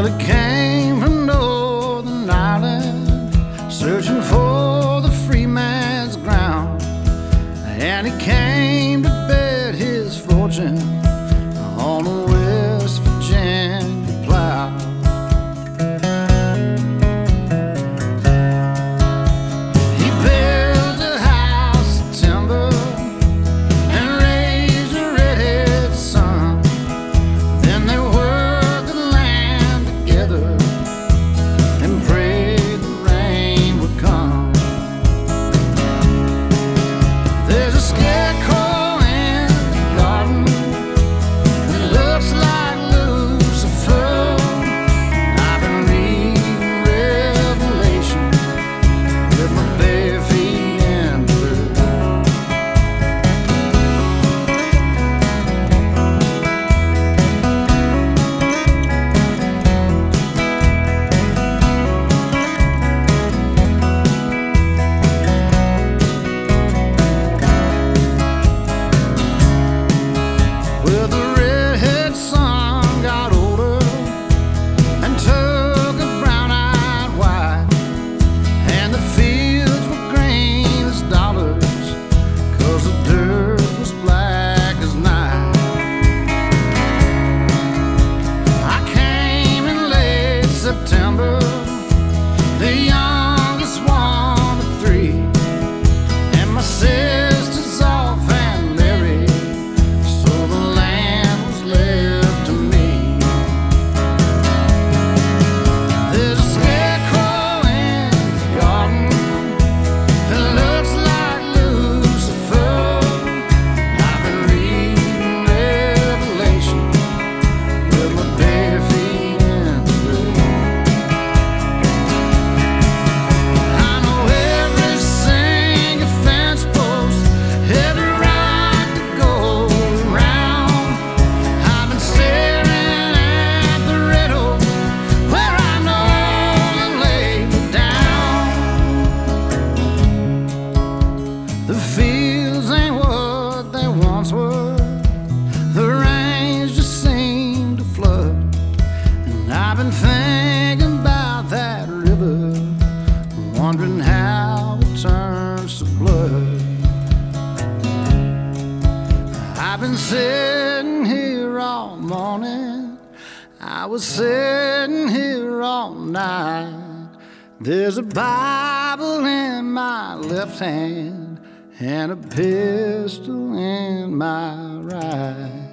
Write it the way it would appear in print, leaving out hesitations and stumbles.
he came from Northern Ireland, searching for the free man's ground. And he came to bet his fortune on a West Virginia plow. He built a house of timber and raised a redhead son. Then they worked the land together and prayed the rain would come. There's a scarecrow in the garden that looks like Lucifer. I've been reading Revelation with my bare feet in blue. Well, the redhead son got older and took a brown-eyed wife, and the fields were green as dollars, 'cause the dirt was black as night. I came in late September, the youngest one of three, and my sisters off and married, so the land was left to me. There's a scarecrow in the garden that looks like Lucifer. I've been reading Revelation with my bare feet in blue. I know every single fence post, every rock that goes round. I've been staring at the riddle where I know they laid me down. The fields ain't what they once were. The rains just seem to flood. And I've been thinking about that river, wondering how it turns to blood. I've been sitting here all morning, I was sitting here all night. There's a Bible in my left hand and a pistol in my right.